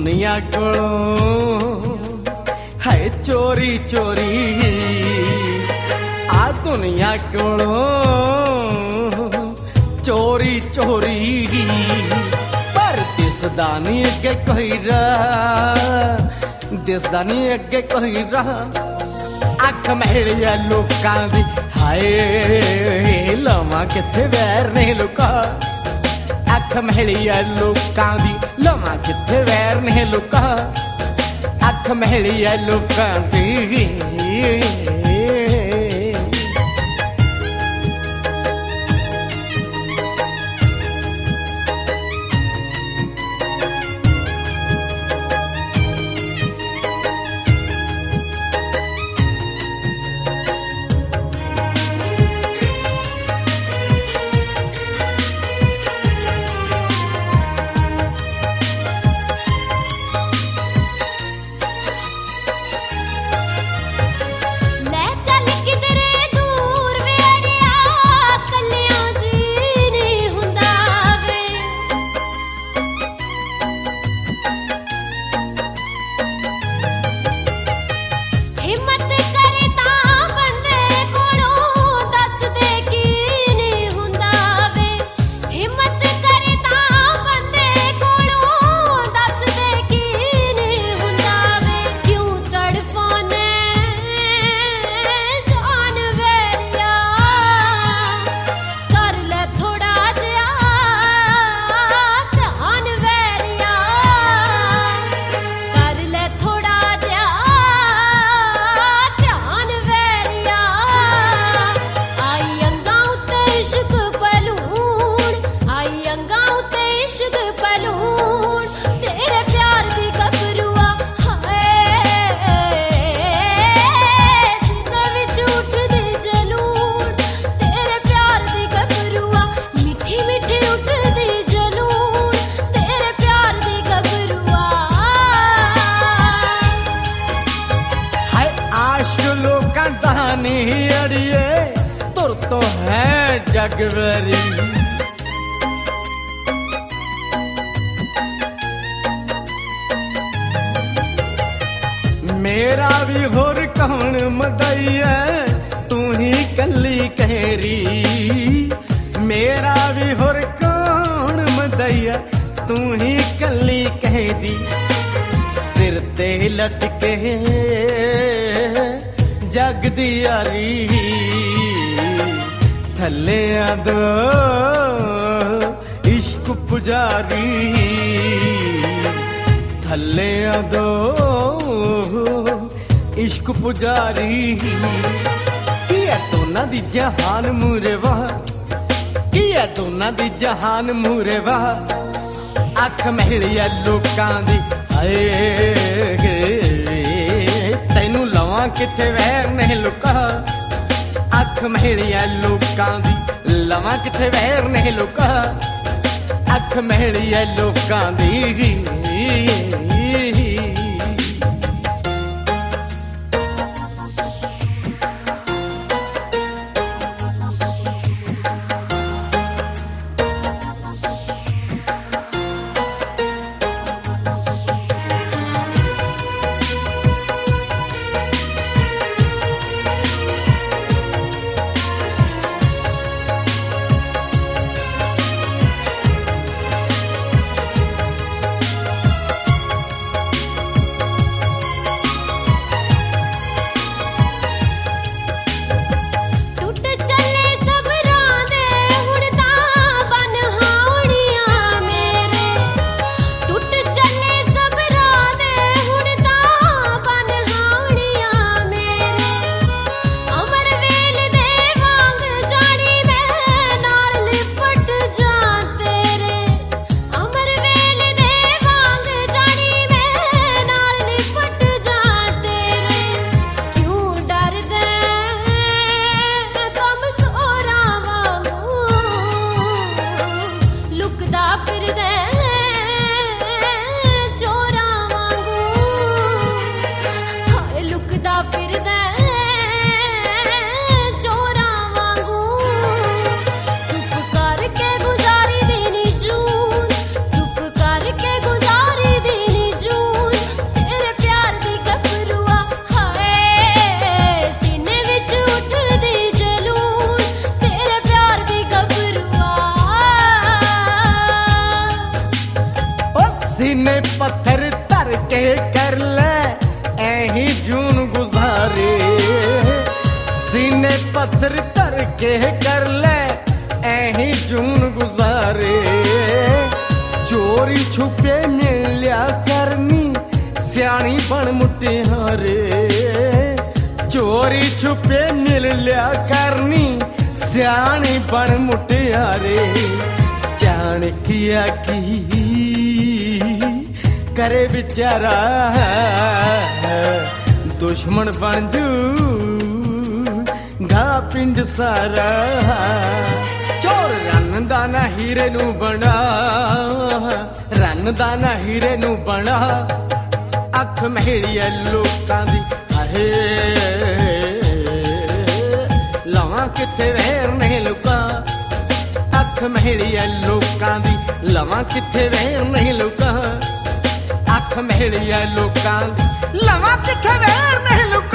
दुनिया कोलों है चोरी चोरी आ दुनिया कोलों चोरी चोरी पर दिसदा नहीं अगे कोई राह दिसदा नहीं अगे कोई राह अख महलिया लोकां दी हाय लवां किथे वैर ने लुका अख महलिया लोकां दी लवां किथे वैर ने लुका अख महलिया लोकां दी अड़िए तुर तो है जगवरी मेरा भी होर कौन मदईया तू ही कली कहरी मेरा भी होर कौन मदईया तू ही कली कहरी सिर ते लटके जग दी यारी थले दो इश्क पुजारी थले दो इश्क पुजारी की है दोना दी जहान मूरे वाह की है दोना दी जहान मूरे वाह अख महलिया लोकां दी हाय तैनू लवां किथे वैर नहीं लुका अख महलिया लोकां दी लवां किथे वैर नहीं लुका अख महलिया लोकां दी के कर ले ऐही जून गुजारे, सीने पत्थर धर के कर ले ऐही जून गुजारे। चोरी छुपे मिल लिया करनी सियाणी बन मुटियारे, चोरी छुपे मिल लिया करनी सियाणी बन मुटियारे। जान किया की करे बेचारा दुश्मन बन जू गा पिंड सारा। चोर रन दा ना हीरे नू बना, रन दा ना हीरे नू बना। अख महलिया लोकां दी आहे लावां किथे वैर नहीं लुका। अख महलिया लोकां दी लावां किथे वैर नहीं लुका। अख महलिया लोकां दी लावां किथे वैर नहीं लुका।